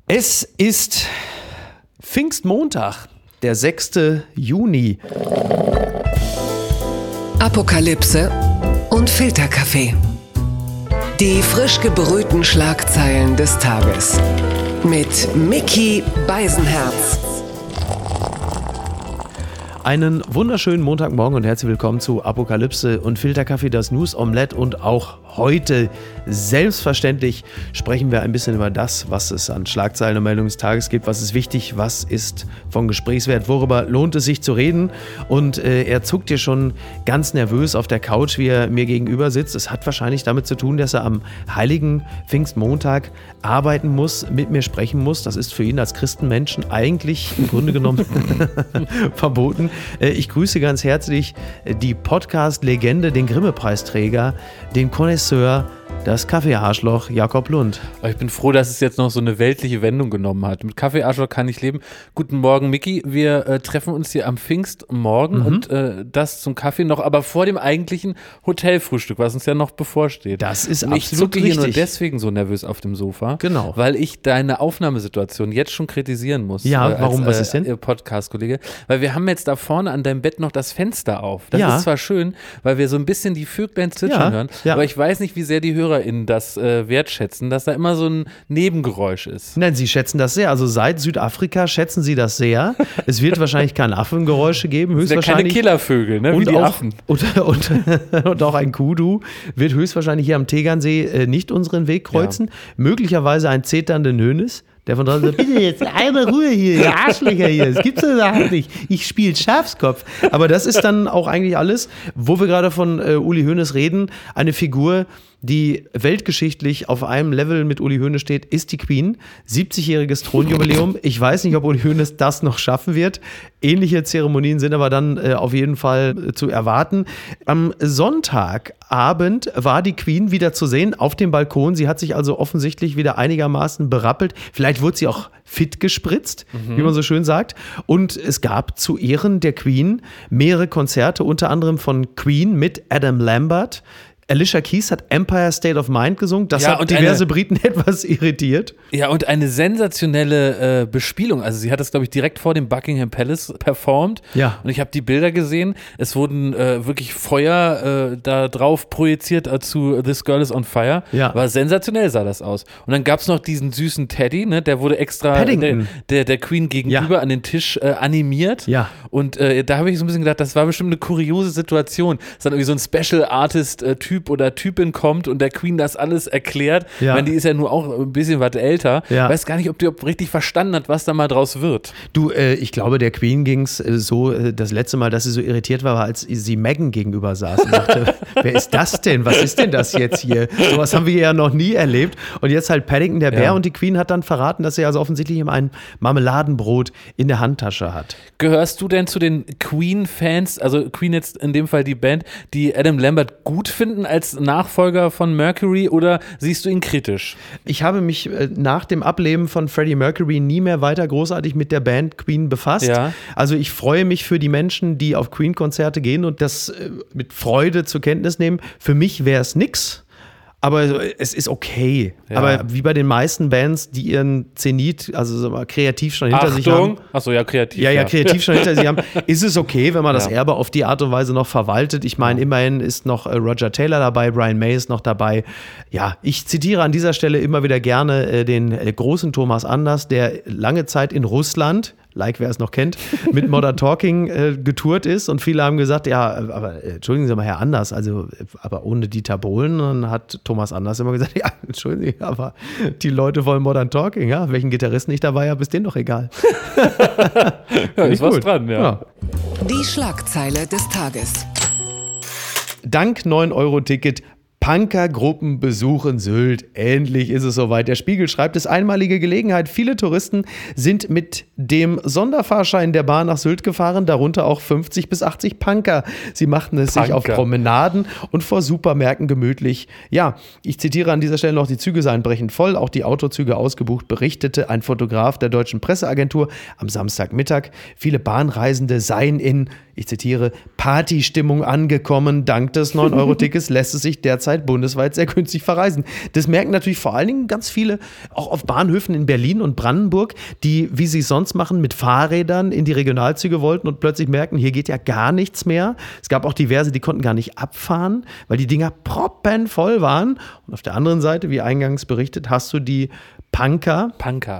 Es ist Pfingstmontag, der 6. Juni. Apokalypse und Filterkaffee. Die frisch gebrühten Schlagzeilen des Tages. Mit Micky Beisenherz. Einen wunderschönen Montagmorgen und herzlich willkommen zu Apokalypse und Filterkaffee, das News Omelette. Und auch heute, selbstverständlich, sprechen wir ein bisschen über das, was es an Schlagzeilen und Meldungen des Tages gibt. Was ist wichtig, was ist von Gesprächswert, worüber lohnt es sich zu reden? Und er zuckt hier schon ganz nervös auf der Couch, wie er mir gegenüber sitzt. Es hat wahrscheinlich damit zu tun, dass er am heiligen Pfingstmontag arbeiten muss, mit mir sprechen muss. Das ist für ihn als Christenmenschen eigentlich im Grunde genommen verboten. Ich grüße ganz herzlich die Podcast-Legende, den Grimme-Preisträger, den Connoisseur, das Kaffee-Arschloch Jakob Lund. Ich bin froh, dass es jetzt noch so eine weltliche Wendung genommen hat. Mit Kaffee-Arschloch kann ich leben. Guten Morgen, Micky. Wir treffen uns hier am Pfingstmorgen und das zum Kaffee noch, aber vor dem eigentlichen Hotelfrühstück, was uns ja noch bevorsteht. Das ist und absolut ich zucke hier richtig. nur deswegen so nervös auf dem Sofa, Genau. weil ich deine Aufnahmesituation jetzt schon kritisieren muss. Ja, warum? Was ist denn? Podcast-Kollege. Weil wir haben jetzt da vorne an deinem Bett noch das Fenster auf. Das Ja. ist zwar schön, weil wir so ein bisschen die Vöglein zwitschern hören, aber ich weiß nicht, wie sehr die HörerInnen das wertschätzen, dass da immer so ein Nebengeräusch ist. Nein, sie schätzen das sehr. Also seit Südafrika schätzen sie das sehr. Es wird wahrscheinlich keine Affengeräusche geben, Das sind ja keine höchstwahrscheinlich. Killervögel, ne? Wie Und die auch, Affen. und auch ein Kudu wird höchstwahrscheinlich hier am Tegernsee nicht unseren Weg kreuzen. Möglicherweise ein zeternder Nönis, der von draußen sagt, bitte jetzt einmal Ruhe hier, ihr Arschlöcher hier, das gibt's überhaupt nicht. Ich spiele Schafskopf. Aber das ist dann auch eigentlich alles, wo wir gerade von Uli Hoeneß reden. Eine Figur, die weltgeschichtlich auf einem Level mit Uli Hoeneß steht, ist die Queen. 70-jähriges Thronjubiläum. Ich weiß nicht, ob Uli Hoeneß das noch schaffen wird. Ähnliche Zeremonien sind aber dann auf jeden Fall zu erwarten. Am Sonntagabend war die Queen wieder zu sehen auf dem Balkon. Sie hat sich also offensichtlich wieder einigermaßen berappelt. Vielleicht wurde sie auch fit gespritzt, wie man so schön sagt. Und es gab zu Ehren der Queen mehrere Konzerte, unter anderem von Queen mit Adam Lambert. Alicia Keys hat Empire State of Mind gesungen. Das hat diverse Briten etwas irritiert. Ja, und eine sensationelle Bespielung. Also sie hat das, glaube ich, direkt vor dem Buckingham Palace performt. Ja. Und ich habe die Bilder gesehen. Es wurden wirklich Feuer da drauf projiziert zu This Girl is on Fire. Ja. War sensationell, sah das aus. Und dann gab es noch diesen süßen Teddy, ne? Der wurde extra Paddington. der Queen gegenüber an den Tisch animiert. Ja. Und da habe ich so ein bisschen gedacht, das war bestimmt eine kuriose Situation. Dass dann irgendwie so ein Special Artist-Typ oder Typin kommt und der Queen das alles erklärt. Ja. Ich meine, die ist ja nur auch ein bisschen was älter. Ja. Weiß gar nicht, ob die richtig verstanden hat, was da mal draus wird. Du, ich glaube, der Queen ging es so, das letzte Mal, dass sie so irritiert war, als sie Meghan gegenüber saß und sagte, wer ist das denn? Was ist denn das jetzt hier? Sowas haben wir ja noch nie erlebt. Und jetzt halt Paddington, der Bär, Ja. und die Queen hat dann verraten, dass sie also offensichtlich immer ein Marmeladenbrot in der Handtasche hat. Gehörst du denn zu den Queen-Fans, also Queen jetzt in dem Fall die Band, die Adam Lambert gut finden als Nachfolger von Mercury, oder siehst du ihn kritisch? Ich habe mich nach dem Ableben von Freddie Mercury nie mehr weiter großartig mit der Band Queen befasst. Ja. Also ich freue mich für die Menschen, die auf Queen-Konzerte gehen und das mit Freude zur Kenntnis nehmen. Für mich wäre es nix. Aber es ist okay. Ja. Aber wie bei den meisten Bands, die ihren Zenit, also so mal kreativ schon hinter sich haben. Achso, ja, kreativ. Ja, kreativ schon hinter sich haben, ist es okay, wenn man das Ja. Erbe auf die Art und Weise noch verwaltet. Ich meine, immerhin ist noch Roger Taylor dabei, Brian May ist noch dabei. Ja, ich zitiere an dieser Stelle immer wieder gerne den großen Thomas Anders, der lange Zeit in Russland, like wer es noch kennt, mit Modern Talking getourt ist, und viele haben gesagt, ja, aber entschuldigen Sie mal, Herr Anders, also aber ohne Dieter Bohlen. Dann hat Thomas Anders immer gesagt, ja, entschuldigen Sie, aber die Leute wollen Modern Talking, ja, welchen Gitarristen ich dabei habe, ist denen doch egal. Ja, ist was gut. dran, ja. Die Schlagzeile des Tages. Dank 9-Euro-Ticket Punkergruppen besuchen Sylt. Endlich ist es soweit. Der Spiegel schreibt, es einmalige Gelegenheit. Viele Touristen sind mit dem Sonderfahrschein der Bahn nach Sylt gefahren, darunter auch 50 bis 80 Punker. Sie machten es sich auf Promenaden und vor Supermärkten gemütlich. Ja, ich zitiere an dieser Stelle noch, die Züge seien brechend voll, auch die Autozüge ausgebucht, berichtete ein Fotograf der Deutschen Presseagentur am Samstagmittag. Viele Bahnreisende seien in, ich zitiere, Partystimmung angekommen. Dank des 9-Euro-Tickets lässt es sich derzeit jederzeit bundesweit sehr günstig verreisen. Das merken natürlich vor allen Dingen ganz viele, auch auf Bahnhöfen in Berlin und Brandenburg, die, wie sie es sonst machen, mit Fahrrädern in die Regionalzüge wollten und plötzlich merken, hier geht ja gar nichts mehr. Es gab auch diverse, die konnten gar nicht abfahren, weil die Dinger proppenvoll waren. Und auf der anderen Seite, wie eingangs berichtet, hast du die Punker.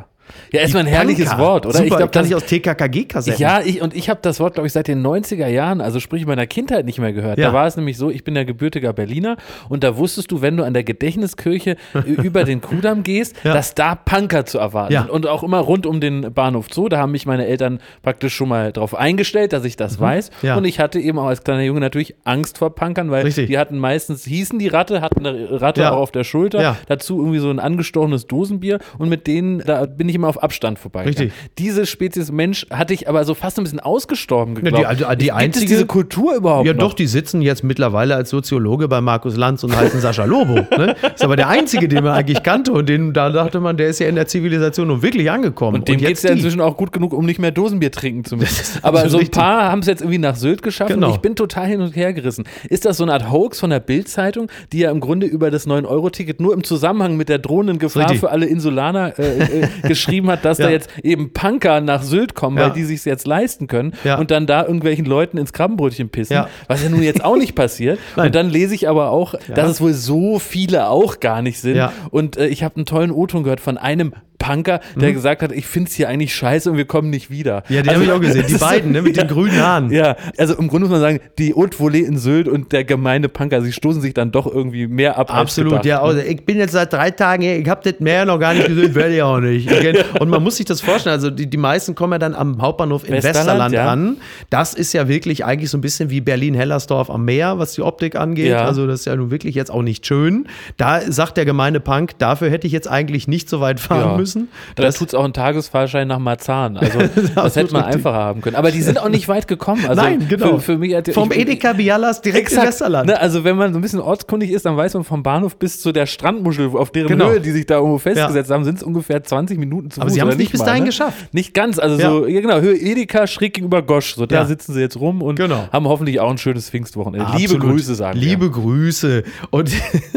Ja, erstmal ein herrliches Punker. Wort, oder? Super, Ich glaub, kann ich aus TKKG-Kassetten. Ja, ich habe das Wort, glaube ich, seit den 90er Jahren, also sprich meiner Kindheit nicht mehr gehört. Ja. Da war es nämlich so, ich bin ja gebürtiger Berliner und da wusstest du, wenn du an der Gedächtniskirche über den Kudamm gehst, dass da Punker zu erwarten sind. Und auch immer rund um den Bahnhof Zoo, da haben mich meine Eltern praktisch schon mal drauf eingestellt, dass ich das weiß. Ja. Und ich hatte eben auch als kleiner Junge natürlich Angst vor Punkern, weil die hatten meistens, hießen die Ratte, hatten eine Ratte auch auf der Schulter, dazu irgendwie so ein angestochenes Dosenbier und mit denen, da bin ich immer auf Abstand vorbei. Richtig. Diese Spezies Mensch hatte ich aber so fast ein bisschen ausgestorben geglaubt. Die einzige, gibt es diese Kultur überhaupt ja noch? Doch, die sitzen jetzt mittlerweile als Soziologe bei Markus Lanz und heißen Sascha Lobo. Ne? Ist aber der einzige, den man eigentlich kannte und da dachte man, der ist ja in der Zivilisation nun wirklich angekommen. Und dem geht es ja inzwischen auch gut genug, um nicht mehr Dosenbier trinken zu müssen. Aber so ein paar haben es jetzt irgendwie nach Sylt geschafft und ich bin total hin und her gerissen. Ist das so eine Art Hoax von der Bild-Zeitung, die ja im Grunde über das 9-Euro-Ticket nur im Zusammenhang mit der drohenden Gefahr für alle Insulaner geschrieben hat, dass da jetzt eben Punker nach Sylt kommen, weil die sich jetzt leisten können und dann da irgendwelchen Leuten ins Krabbenbrötchen pissen, was ja nun jetzt auch nicht passiert. Und dann lese ich aber auch, dass es wohl so viele auch gar nicht sind. Und ich habe einen tollen O-Ton gehört von einem Punker, der gesagt hat, ich finde es hier eigentlich scheiße und wir kommen nicht wieder. Ja, den habe ich auch gesehen, die beiden, ne, mit den grünen Haaren. Ja, also im Grunde muss man sagen, die Haute Volée in Sylt und der gemeine Punker, sie stoßen sich dann doch irgendwie mehr ab. Absolut, als gedacht, also ich bin jetzt seit 3 Tagen hier, ich habe das Meer noch gar nicht gesehen, werde ich auch nicht. Und man muss sich das vorstellen, also die meisten kommen ja dann am Hauptbahnhof in Westerland an. Das ist ja wirklich eigentlich so ein bisschen wie Berlin-Hellersdorf am Meer, was die Optik angeht. Also das ist ja nun wirklich jetzt auch nicht schön. Da sagt der gemeine Punk, dafür hätte ich jetzt eigentlich nicht so weit fahren müssen. Da tut es auch einen Tagesfahrschein nach Marzahn. Also das hätte man einfacher haben können. Aber die sind auch nicht weit gekommen. Also nein, genau. Für mich vom Edeka Bialas direkt in Westerland. Ne, also wenn man so ein bisschen ortskundig ist, dann weiß man vom Bahnhof bis zu der Strandmuschel, auf deren Höhe die sich da irgendwo festgesetzt haben, sind es ungefähr 20 Minuten zu Fuß. Aber sie haben es nicht bis dahin geschafft. Nicht ganz. Also so, Höhe Edeka, schräg gegenüber Gosch. So, da sitzen sie jetzt rum und haben hoffentlich auch ein schönes Pfingstwochenende. Liebe Grüße, sagen wir. Liebe Grüße. Und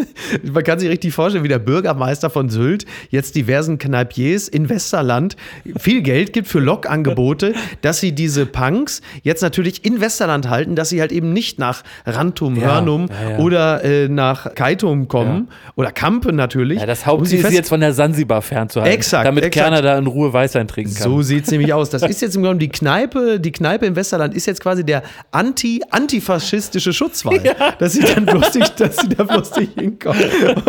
man kann sich richtig vorstellen, wie der Bürgermeister von Sylt jetzt diversen Kneipiers in Westerland viel Geld gibt für Lokangebote, dass sie diese Punks jetzt natürlich in Westerland halten, dass sie halt eben nicht nach Rantum, Hörnum oder nach Kaitum kommen oder Kampen natürlich. Ja, das Hauptziel ist jetzt von der Sansibar fernzuhalten, damit Kerner da in Ruhe Weißwein trinken kann. So sieht es nämlich aus. Das ist jetzt im Grunde die Kneipe im Westerland ist jetzt quasi der antifaschistische Schutzwall, dass sie da bloß nicht hinkommen.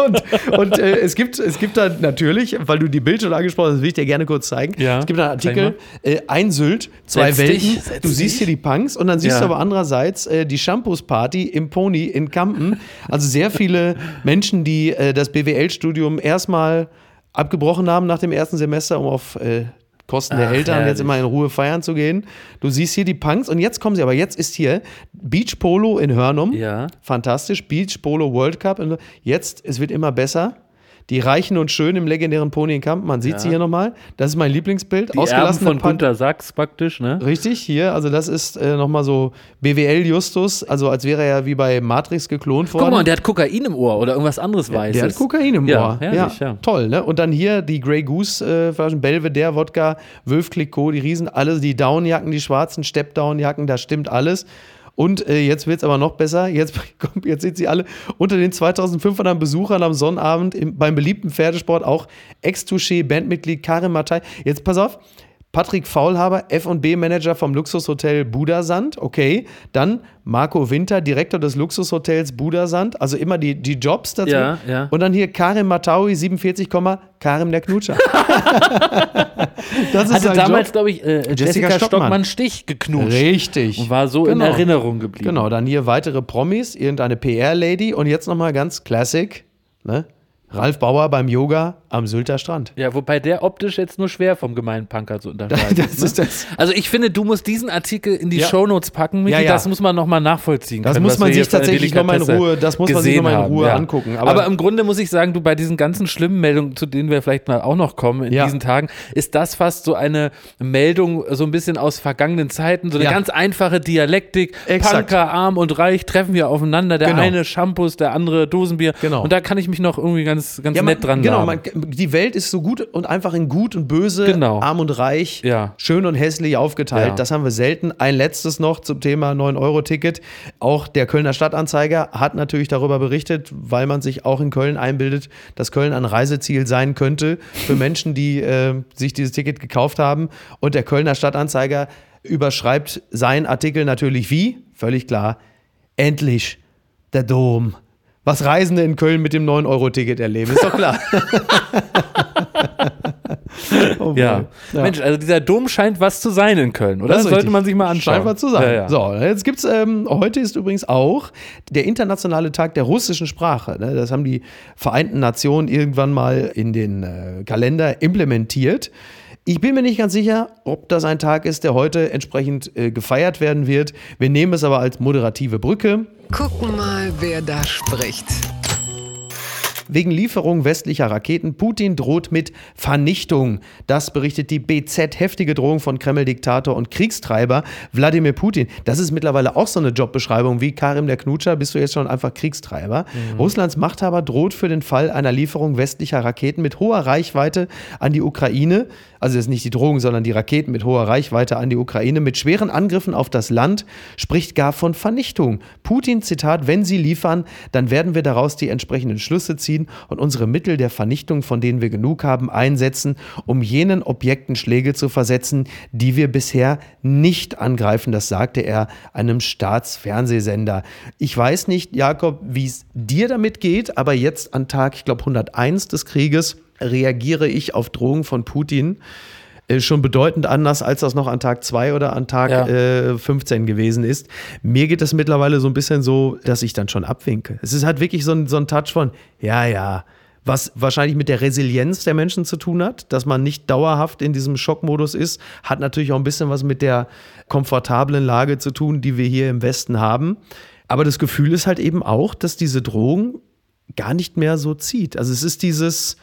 Und es gibt da natürlich, weil du die Bild schon angesprochen hast, das will ich dir gerne kurz zeigen. Es gibt einen Artikel, ein Sylt, 2 Welten. Du siehst hier die Punks und dann siehst du aber andererseits die Shampoos-Party im Pony in Kampen. Also sehr viele Menschen, die das BWL-Studium erstmal abgebrochen haben nach dem ersten Semester, um auf Kosten der Eltern jetzt immer in Ruhe feiern zu gehen. Du siehst hier die Punks und jetzt kommen sie, aber jetzt ist hier Beach Polo in Hörnum. Fantastisch, Beach Polo World Cup. Jetzt, es wird immer besser. Die Reichen und Schönen im legendären Pony in Kampen, man sieht sie hier nochmal. Das ist mein Lieblingsbild. Die Erben von Günter Sachs praktisch, ne? Richtig, hier, also das ist nochmal so BWL-Justus, also als wäre er wie bei Matrix geklont worden. Guck mal, und der hat Kokain im Ohr oder irgendwas anderes Weißes. Der hat Kokain im Ohr. Herrlich, Toll, ne? Und dann hier die Grey Goose Flaschen, Belvedere, Wodka, Veuve Clicquot, die Riesen, alle, die Downjacken, die schwarzen Stepp-Downjacken, da stimmt alles. Und jetzt wird es aber noch besser. Jetzt sind sie alle unter den 2500 Besuchern am Sonnabend beim beliebten Pferdesport auch Ex-Touché-Bandmitglied Karim Matai. Jetzt pass auf, Patrick Faulhaber, F&B-Manager vom Luxushotel Budasand. Okay, dann Marco Winter, Direktor des Luxushotels Budasand. Also immer die Jobs dazu. Und dann hier Karim Mataui, 47, Karim der Knutscher. Das ist hatte damals, glaube ich, Jessica Stockmann-Stich geknutscht. Richtig. Und war so in Erinnerung geblieben. Genau, dann hier weitere Promis, irgendeine PR-Lady und jetzt nochmal ganz Classic, ne? Ralf Bauer beim Yoga am Sylter Strand. Ja, wobei der optisch jetzt nur schwer vom gemeinen Punker zu unterscheiden ist. Das. Also ich finde, du musst diesen Artikel in die Shownotes packen, Michi, das muss man nochmal nachvollziehen können. Das muss man sich tatsächlich nochmal in Ruhe, angucken. Aber im Grunde muss ich sagen, du, bei diesen ganzen schlimmen Meldungen, zu denen wir vielleicht mal auch noch kommen in diesen Tagen, ist das fast so eine Meldung so ein bisschen aus vergangenen Zeiten, so eine ganz einfache Dialektik. Exakt. Punker, arm und reich treffen wir aufeinander, der eine Shampoos, der andere Dosenbier. Genau. Und da kann ich mich noch irgendwie ganz nett dran die Welt ist so gut und einfach in gut und böse, arm und reich, schön und hässlich aufgeteilt. Ja. Das haben wir selten. Ein letztes noch zum Thema 9-Euro-Ticket. Auch der Kölner Stadtanzeiger hat natürlich darüber berichtet, weil man sich auch in Köln einbildet, dass Köln ein Reiseziel sein könnte für Menschen, die sich dieses Ticket gekauft haben. Und der Kölner Stadtanzeiger überschreibt seinen Artikel natürlich wie? Völlig klar. Endlich der Dom. Was Reisende in Köln mit dem 9-Euro-Ticket erleben, ist doch klar. Mensch, also dieser Dom scheint was zu sein in Köln, oder? Das sollte man sich mal anschauen. Scheint was zu sein. Ja. So, jetzt gibt's, heute ist übrigens auch der internationale Tag der russischen Sprache. Ne? Das haben die Vereinten Nationen irgendwann mal in den Kalender implementiert. Ich bin mir nicht ganz sicher, ob das ein Tag ist, der heute entsprechend gefeiert werden wird. Wir nehmen es aber als moderative Brücke. Gucken mal, wer da spricht. Wegen Lieferung westlicher Raketen. Putin droht mit Vernichtung. Das berichtet die BZ. Heftige Drohung von Kreml-Diktator und Kriegstreiber Wladimir Putin. Das ist mittlerweile auch so eine Jobbeschreibung wie Karim der Knutscher. Bist du jetzt schon einfach Kriegstreiber? Russlands Machthaber droht für den Fall einer Lieferung westlicher Raketen mit hoher Reichweite an die Ukraine. Also das ist nicht die Drohung, sondern die Raketen mit hoher Reichweite an die Ukraine. Mit schweren Angriffen auf das Land, spricht gar von Vernichtung. Putin, Zitat, wenn sie liefern, dann werden wir daraus die entsprechenden Schlüsse ziehen und unsere Mittel der Vernichtung, von denen wir genug haben, einsetzen, um jenen Objekten Schläge zu versetzen, die wir bisher nicht angreifen. Das sagte er einem Staatsfernsehsender. Ich weiß nicht, Jakob, wie es dir damit geht, aber jetzt an Tag, ich glaube 101 des Krieges, reagiere ich auf Drohungen von Putin schon bedeutend anders, als das noch an Tag 2 oder an Tag 15 gewesen ist. Mir geht das mittlerweile so ein bisschen so, dass ich dann schon abwinke. Es ist halt wirklich so ein Touch von, was wahrscheinlich mit der Resilienz der Menschen zu tun hat, dass man nicht dauerhaft in diesem Schockmodus ist, hat natürlich auch ein bisschen was mit der komfortablen Lage zu tun, die wir hier im Westen haben. Aber das Gefühl ist halt eben auch, dass diese Drohung gar nicht mehr so zieht. Also es ist dieses,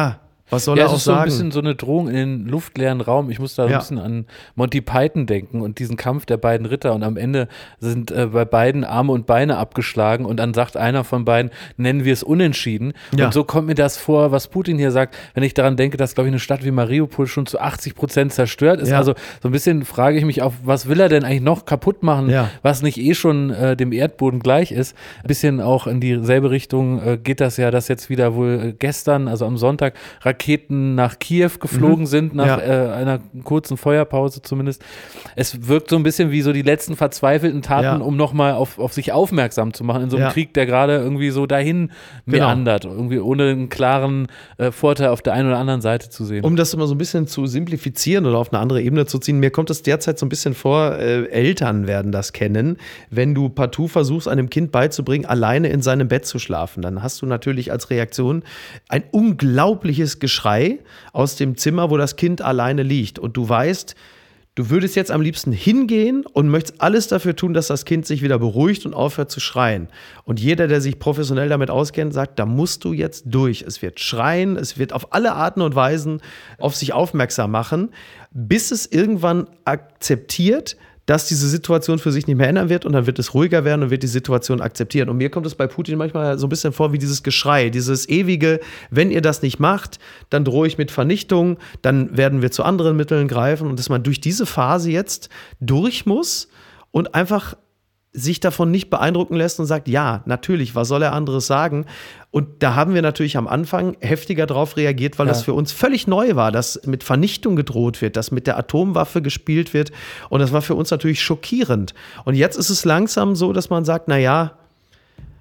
was soll er auch sagen? Es ist so ein bisschen so eine Drohung in den luftleeren Raum. Ich muss da ein bisschen an Monty Python denken und diesen Kampf der beiden Ritter. Und am Ende sind bei beiden Arme und Beine abgeschlagen und dann sagt einer von beiden, nennen wir es unentschieden. Ja. Und so kommt mir das vor, was Putin hier sagt, wenn ich daran denke, dass, glaube ich, eine Stadt wie Mariupol schon zu 80% zerstört ist. Ja. Also so ein bisschen frage ich mich auch, was will er denn eigentlich noch kaputt machen, was nicht schon dem Erdboden gleich ist. Ein bisschen auch in dieselbe Richtung geht das ja, dass jetzt wieder wohl gestern, also am Sonntag, Raketen nach Kiew geflogen sind, nach einer kurzen Feuerpause zumindest. Es wirkt so ein bisschen wie so die letzten verzweifelten Taten, um nochmal auf sich aufmerksam zu machen in so einem Krieg, der gerade irgendwie so dahin meandert, irgendwie ohne einen klaren Vorteil auf der einen oder anderen Seite zu sehen. Um das immer so ein bisschen zu simplifizieren oder auf eine andere Ebene zu ziehen, mir kommt es derzeit so ein bisschen vor, Eltern werden das kennen, wenn du partout versuchst, einem Kind beizubringen, alleine in seinem Bett zu schlafen, dann hast du natürlich als Reaktion ein unglaubliches Geschrei aus dem Zimmer, wo das Kind alleine liegt. Und du weißt, du würdest jetzt am liebsten hingehen und möchtest alles dafür tun, dass das Kind sich wieder beruhigt und aufhört zu schreien. Und jeder, der sich professionell damit auskennt, sagt, da musst du jetzt durch. Es wird schreien, es wird auf alle Arten und Weisen auf sich aufmerksam machen, bis es irgendwann akzeptiert, dass diese Situation für sich nicht mehr ändern wird und dann wird es ruhiger werden und wird die Situation akzeptieren. Und mir kommt es bei Putin manchmal so ein bisschen vor wie dieses Geschrei, dieses ewige, wenn ihr das nicht macht, dann drohe ich mit Vernichtung, dann werden wir zu anderen Mitteln greifen und dass man durch diese Phase jetzt durch muss und einfach sich davon nicht beeindrucken lässt und sagt, ja, natürlich, was soll er anderes sagen? Und da haben wir natürlich am Anfang heftiger drauf reagiert, weil das für uns völlig neu war, dass mit Vernichtung gedroht wird, dass mit der Atomwaffe gespielt wird. Und das war für uns natürlich schockierend. Und jetzt ist es langsam so, dass man sagt,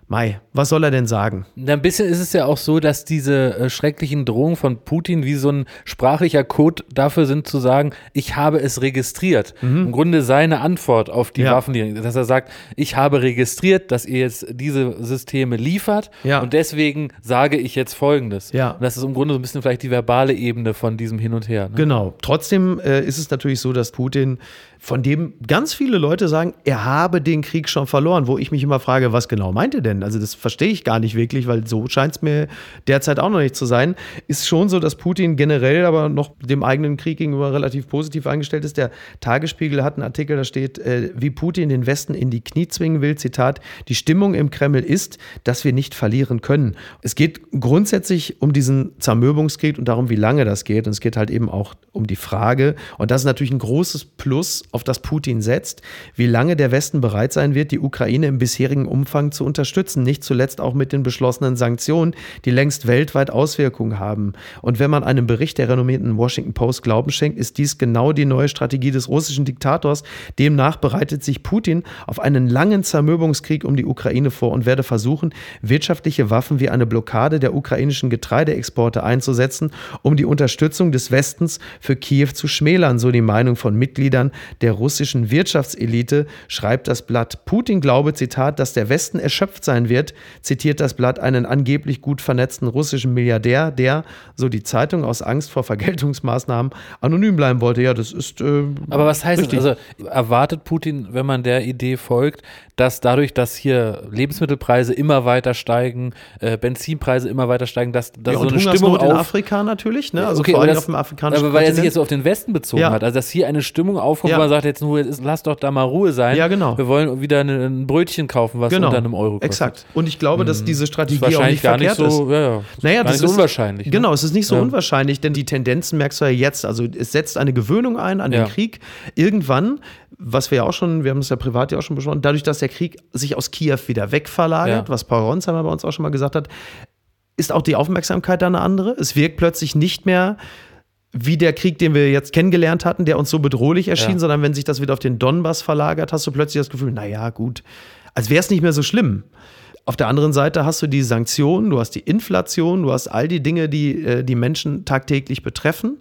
Mei, was soll er denn sagen? Ein bisschen ist es ja auch so, dass diese schrecklichen Drohungen von Putin wie so ein sprachlicher Code dafür sind zu sagen, ich habe es registriert. Im Grunde seine Antwort auf die Waffen, dass er sagt, ich habe registriert, dass ihr jetzt diese Systeme liefert und deswegen sage ich jetzt Folgendes. Ja. Und das ist im Grunde so ein bisschen vielleicht die verbale Ebene von diesem Hin und Her. Ne? Genau. Trotzdem ist es natürlich so, dass Putin, von dem ganz viele Leute sagen, er habe den Krieg schon verloren, wo ich mich immer frage, was genau meint er denn? Also das verstehe ich gar nicht wirklich, weil so scheint es mir derzeit auch noch nicht zu sein. Ist schon so, dass Putin generell aber noch dem eigenen Krieg gegenüber relativ positiv eingestellt ist. Der Tagesspiegel hat einen Artikel, da steht, wie Putin den Westen in die Knie zwingen will, Zitat, die Stimmung im Kreml ist, dass wir nicht verlieren können. Es geht grundsätzlich um diesen Zermürbungskrieg und darum, wie lange das geht. Und es geht halt eben auch um die Frage, und das ist natürlich ein großes Plus, auf das Putin setzt, wie lange der Westen bereit sein wird, die Ukraine im bisherigen Umfang zu unterstützen. Nicht zuletzt auch mit den beschlossenen Sanktionen, die längst weltweit Auswirkungen haben. Und wenn man einem Bericht der renommierten Washington Post Glauben schenkt, ist dies genau die neue Strategie des russischen Diktators. Demnach bereitet sich Putin auf einen langen Zermürbungskrieg um die Ukraine vor und werde versuchen, wirtschaftliche Waffen wie eine Blockade der ukrainischen Getreideexporte einzusetzen, um die Unterstützung des Westens für Kiew zu schmälern, so die Meinung von Mitgliedern der russischen Wirtschaftselite, schreibt das Blatt. Putin glaube, Zitat, dass der Westen erschöpft sein wird, zitiert das Blatt einen angeblich gut vernetzten russischen Milliardär, der, so die Zeitung, aus Angst vor Vergeltungsmaßnahmen anonym bleiben wollte. Ja, das ist aber was heißt richtig. das? Also erwartet Putin, wenn man der Idee folgt, dass dadurch, dass hier Lebensmittelpreise immer weiter steigen, Benzinpreise immer weiter steigen, dass ja, so und eine Stimmung in Afrika natürlich, ne? Also okay, vor allem das, auf dem afrikanischen aber weil er sich Kontinent. jetzt so auf den Westen bezogen hat, also dass hier eine Stimmung aufkommt, wo man sagt, jetzt nur, lass doch da mal Ruhe sein. Ja, genau. Wir wollen wieder ein Brötchen kaufen, was unter einem Euro kostet. Exakt. Und ich glaube, dass diese Strategie ist auch nicht verkehrt ist. Naja, das ist unwahrscheinlich. Genau, es ist nicht so unwahrscheinlich, denn die Tendenzen merkst du ja jetzt. Also es setzt eine Gewöhnung ein an den Krieg. Irgendwann, was wir ja auch schon, wir haben es ja privat ja auch schon besprochen, dadurch, dass der Krieg sich aus Kiew wieder wegverlagert, was Paul Ronsheimer bei uns auch schon mal gesagt hat, ist auch die Aufmerksamkeit da eine andere. Es wirkt plötzlich nicht mehr wie der Krieg, den wir jetzt kennengelernt hatten, der uns so bedrohlich erschien, sondern wenn sich das wieder auf den Donbass verlagert, hast du plötzlich das Gefühl, naja, gut, als wäre es nicht mehr so schlimm. Auf der anderen Seite hast du die Sanktionen, du hast die Inflation, du hast all die Dinge, die die Menschen tagtäglich betreffen.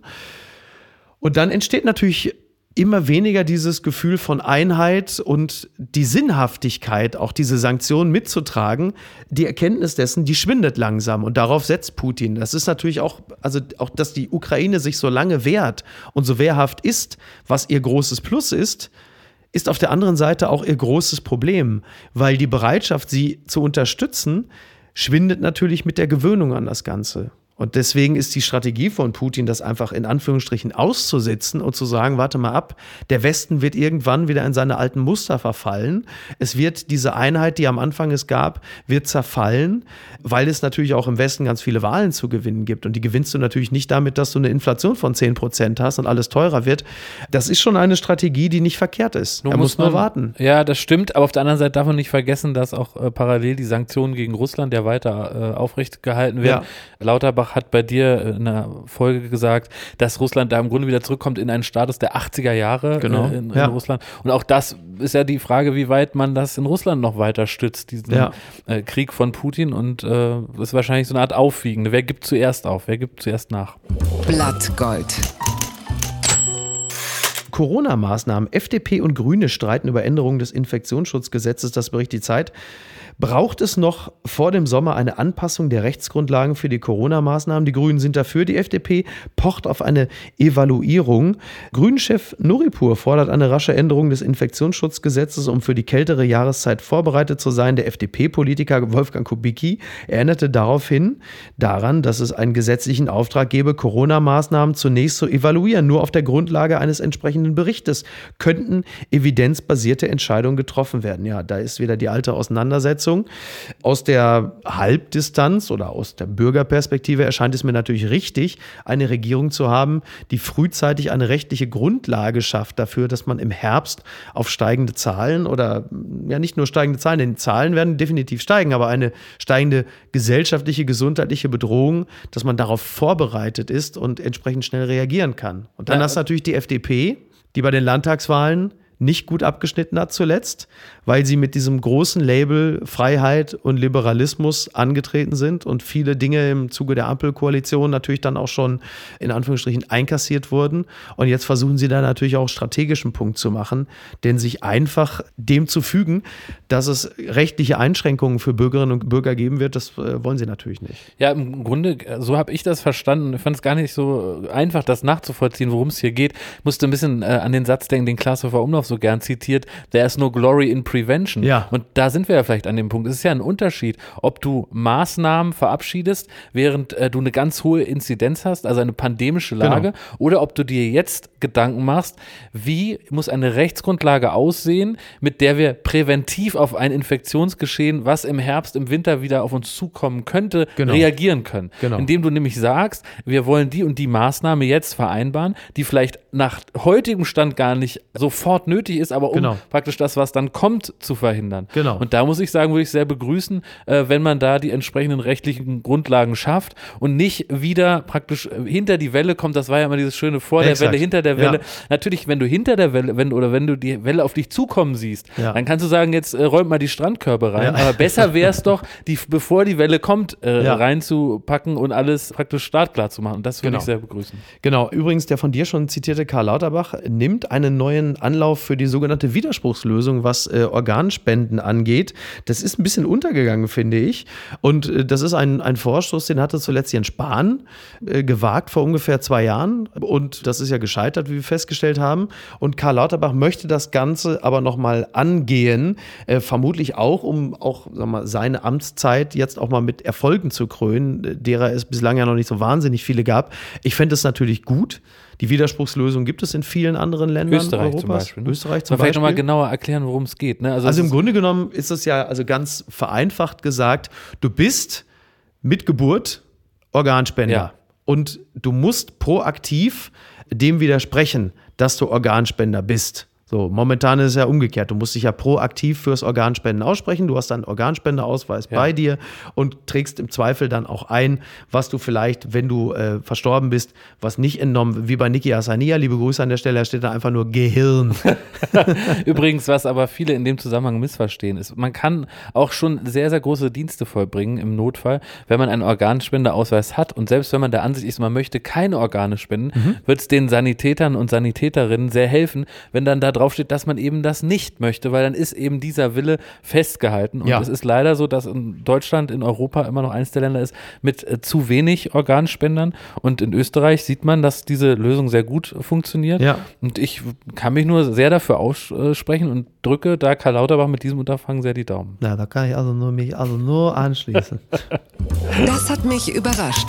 Und dann entsteht natürlich immer weniger dieses Gefühl von Einheit und die Sinnhaftigkeit, auch diese Sanktionen mitzutragen, die Erkenntnis dessen, die schwindet langsam und darauf setzt Putin. Das ist natürlich auch, also auch, dass die Ukraine sich so lange wehrt und so wehrhaft ist, was ihr großes Plus ist auf der anderen Seite auch ihr großes Problem, weil die Bereitschaft, sie zu unterstützen, schwindet natürlich mit der Gewöhnung an das Ganze. Und deswegen ist die Strategie von Putin, das einfach in Anführungsstrichen auszusitzen und zu sagen, warte mal ab, der Westen wird irgendwann wieder in seine alten Muster verfallen. Es wird diese Einheit, die am Anfang es gab, wird zerfallen, weil es natürlich auch im Westen ganz viele Wahlen zu gewinnen gibt. Und die gewinnst du natürlich nicht damit, dass du eine Inflation von 10% hast und alles teurer wird. Das ist schon eine Strategie, die nicht verkehrt ist. Er muss nur warten. Ja, das stimmt. Aber auf der anderen Seite darf man nicht vergessen, dass auch parallel die Sanktionen gegen Russland ja weiter aufrecht gehalten werden. Ja. Lauterbach hat bei dir in einer Folge gesagt, dass Russland da im Grunde wieder zurückkommt in einen Status der 80er Jahre in Russland. Und auch das ist ja die Frage, wie weit man das in Russland noch weiter stützt, diesen Krieg von Putin. Und das ist wahrscheinlich so eine Art Aufwiegende. Wer gibt zuerst auf? Wer gibt zuerst nach? Blattgold. Corona-Maßnahmen. FDP und Grüne streiten über Änderungen des Infektionsschutzgesetzes, das berichtet die Zeit. Braucht es noch vor dem Sommer eine Anpassung der Rechtsgrundlagen für die Corona-Maßnahmen? Die Grünen sind dafür, die FDP pocht auf eine Evaluierung. Grünen-Chef Nuripur fordert eine rasche Änderung des Infektionsschutzgesetzes, um für die kältere Jahreszeit vorbereitet zu sein. Der FDP-Politiker Wolfgang Kubicki erinnerte daraufhin daran, dass es einen gesetzlichen Auftrag gebe, Corona-Maßnahmen zunächst zu evaluieren. Nur auf der Grundlage eines entsprechenden Berichtes könnten evidenzbasierte Entscheidungen getroffen werden. Ja, da ist wieder die alte Auseinandersetzung. Aus der Halbdistanz oder aus der Bürgerperspektive erscheint es mir natürlich richtig, eine Regierung zu haben, die frühzeitig eine rechtliche Grundlage schafft dafür, dass man im Herbst auf steigende Zahlen oder ja nicht nur steigende Zahlen, denn die Zahlen werden definitiv steigen, aber eine steigende gesellschaftliche, gesundheitliche Bedrohung, dass man darauf vorbereitet ist und entsprechend schnell reagieren kann. Und dann hast du natürlich die FDP, die bei den Landtagswahlen nicht gut abgeschnitten hat zuletzt, weil sie mit diesem großen Label Freiheit und Liberalismus angetreten sind und viele Dinge im Zuge der Ampelkoalition natürlich dann auch schon in Anführungsstrichen einkassiert wurden. Und jetzt versuchen sie da natürlich auch strategischen Punkt zu machen, denn sich einfach dem zu fügen, dass es rechtliche Einschränkungen für Bürgerinnen und Bürger geben wird, das wollen sie natürlich nicht. Ja, im Grunde, so habe ich das verstanden. Ich fand es gar nicht so einfach, das nachzuvollziehen, worum es hier geht. Ich musste ein bisschen an den Satz denken, den Christopher Umlauf so gern zitiert, there's no glory in prevention. Ja. Und da sind wir ja vielleicht an dem Punkt. Es ist ja ein Unterschied, ob du Maßnahmen verabschiedest, während du eine ganz hohe Inzidenz hast, also eine pandemische Lage, oder ob du dir jetzt Gedanken machst, wie muss eine Rechtsgrundlage aussehen, mit der wir präventiv auf ein Infektionsgeschehen, was im Herbst, im Winter wieder auf uns zukommen könnte, reagieren können. Indem du nämlich sagst, wir wollen die und die Maßnahme jetzt vereinbaren, die vielleicht nach heutigem Stand gar nicht sofort nötig ist, aber um praktisch das, was dann kommt, zu verhindern. Und da muss ich sagen, würde ich sehr begrüßen, wenn man da die entsprechenden rechtlichen Grundlagen schafft und nicht wieder praktisch hinter die Welle kommt. Das war ja immer dieses schöne vor der Welle, hinter der Welle. Natürlich, wenn du hinter der Welle, wenn du die Welle auf dich zukommen siehst, dann kannst du sagen, jetzt räumt mal die Strandkörbe rein. Aber besser wäre es doch, bevor die Welle kommt, reinzupacken und alles praktisch startklar zu machen. Und das würde ich sehr begrüßen. Genau. Übrigens, der von dir schon zitierte Karl Lauterbach nimmt einen neuen Anlauf für die sogenannte Widerspruchslösung, was Organspenden angeht. Das ist ein bisschen untergegangen, finde ich. Und das ist ein Vorstoß, den hatte zuletzt Jens Spahn gewagt vor ungefähr 2 Jahren. Und das ist ja gescheitert, wie wir festgestellt haben. Und Karl Lauterbach möchte das Ganze aber nochmal angehen. Vermutlich auch, um auch seine Amtszeit jetzt auch mal mit Erfolgen zu krönen, derer es bislang ja noch nicht so wahnsinnig viele gab. Ich fände es natürlich gut. Die Widerspruchslösung gibt es in vielen anderen Ländern Europas. Zum Beispiel, ne? Österreich zum Beispiel. Vielleicht nochmal genauer erklären, worum es geht. Ne? Also im Grunde genommen ist es ja also ganz vereinfacht gesagt, du bist mit Geburt Organspender. Ja. Und du musst proaktiv dem widersprechen, dass du Organspender bist. So, momentan ist es ja umgekehrt. Du musst dich ja proaktiv fürs Organspenden aussprechen. Du hast dann einen Organspenderausweis bei dir und trägst im Zweifel dann auch ein, was du vielleicht, wenn du verstorben bist, was nicht entnommen, wie bei Niki Hassania, liebe Grüße an der Stelle, da steht da einfach nur Gehirn. Übrigens, was aber viele in dem Zusammenhang missverstehen, ist, man kann auch schon sehr, sehr große Dienste vollbringen im Notfall, wenn man einen Organspenderausweis hat. Und selbst wenn man der Ansicht ist, man möchte keine Organe spenden, wird es den Sanitätern und Sanitäterinnen sehr helfen, wenn dann da drauf steht, dass man eben das nicht möchte, weil dann ist eben dieser Wille festgehalten. Und es ist leider so, dass in Deutschland, in Europa immer noch eines der Länder ist mit zu wenig Organspendern. Und in Österreich sieht man, dass diese Lösung sehr gut funktioniert. Ja. Und ich kann mich nur sehr dafür aussprechen und drücke da Karl Lauterbach mit diesem Unterfangen sehr die Daumen. Ja, da kann ich mich nur anschließen. Das hat mich überrascht.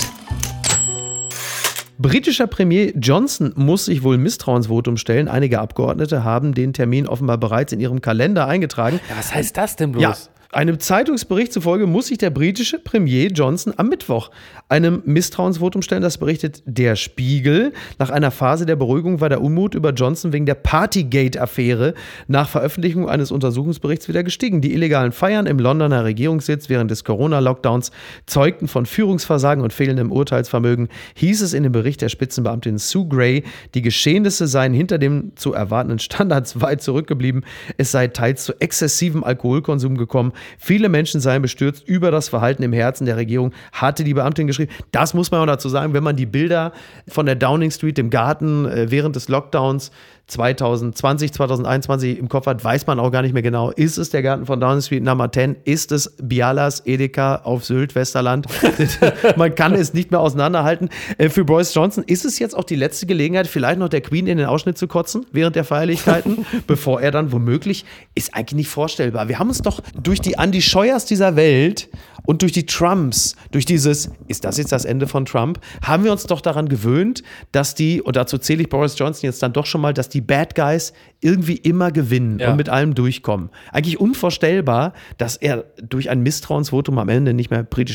Britischer Premier Johnson muss sich wohl Misstrauensvotum stellen. Einige Abgeordnete haben den Termin offenbar bereits in ihrem Kalender eingetragen. Ja, was heißt das denn bloß? Ja. Einem Zeitungsbericht zufolge muss sich der britische Premier Johnson am Mittwoch einem Misstrauensvotum stellen. Das berichtet der Spiegel. Nach einer Phase der Beruhigung war der Unmut über Johnson wegen der Partygate-Affäre nach Veröffentlichung eines Untersuchungsberichts wieder gestiegen. Die illegalen Feiern im Londoner Regierungssitz während des Corona-Lockdowns zeugten von Führungsversagen und fehlendem Urteilsvermögen, hieß es in dem Bericht der Spitzenbeamtin Sue Gray. Die Geschehnisse seien hinter dem zu erwartenden Standards weit zurückgeblieben. Es sei teils zu exzessivem Alkoholkonsum gekommen. Viele Menschen seien bestürzt über das Verhalten im Herzen der Regierung, hatte die Beamtin geschrieben. Das muss man auch dazu sagen, wenn man die Bilder von der Downing Street, dem Garten, während des Lockdowns 2020, 2021 im Kopf hat, weiß man auch gar nicht mehr genau. Ist es der Garten von Downing Street Nummer 10? Ist es Bialas Edeka auf Sylt, Westerland? Man kann es nicht mehr auseinanderhalten. Für Boris Johnson ist es jetzt auch die letzte Gelegenheit, vielleicht noch der Queen in den Ausschnitt zu kotzen während der Feierlichkeiten, bevor er dann womöglich, ist eigentlich nicht vorstellbar. Wir haben uns doch durch die Andy Scheuers dieser Welt und durch die Trumps, durch dieses, ist das jetzt das Ende von Trump, haben wir uns doch daran gewöhnt, dass die, und dazu zähle ich Boris Johnson jetzt dann doch schon mal, dass die Bad Guys irgendwie immer gewinnen und mit allem durchkommen. Eigentlich unvorstellbar, dass er durch ein Misstrauensvotum am Ende nicht mehr britischer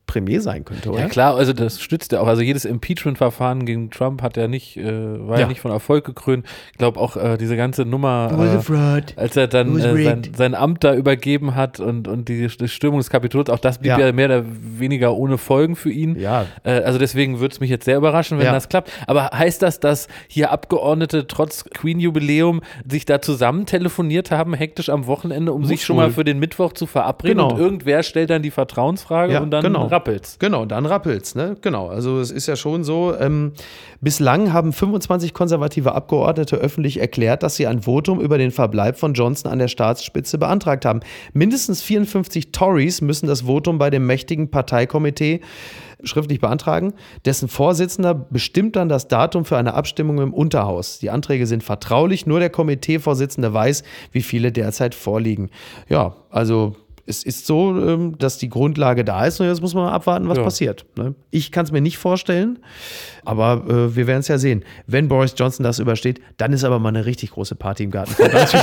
Premier sein könnte, oder? Ja klar, also das stützt ja auch. Also jedes Impeachment-Verfahren gegen Trump hat ja nicht, war ja nicht von Erfolg gekrönt. Ich glaube auch diese ganze Nummer, als er dann sein Amt da übergeben hat und die Stürmung des Kapitols, auch das blieb ja mehr oder weniger ohne Folgen für ihn. Ja. Also deswegen würde es mich jetzt sehr überraschen, wenn das klappt. Aber heißt das, dass hier Abgeordnete trotz Queen-Jubiläum sich da zusammen telefoniert haben, hektisch am Wochenende, um sich schon mal für den Mittwoch zu verabreden? Und irgendwer stellt dann die Vertrauensfrage und dann rappelt's. Genau, dann rappelt's, ne? Genau, also es ist ja schon so, bislang haben 25 konservative Abgeordnete öffentlich erklärt, dass sie ein Votum über den Verbleib von Johnson an der Staatsspitze beantragt haben. Mindestens 54 Tories müssen das Votum bei dem mächtigen Parteikomitee schriftlich beantragen. Dessen Vorsitzender bestimmt dann das Datum für eine Abstimmung im Unterhaus. Die Anträge sind vertraulich, nur der Komiteevorsitzende weiß, wie viele derzeit vorliegen. Ja, also es ist so, dass die Grundlage da ist und jetzt muss man mal abwarten, was passiert. Ne? Ich kann es mir nicht vorstellen, aber wir werden es ja sehen. Wenn Boris Johnson das übersteht, dann ist aber mal eine richtig große Party im Garten.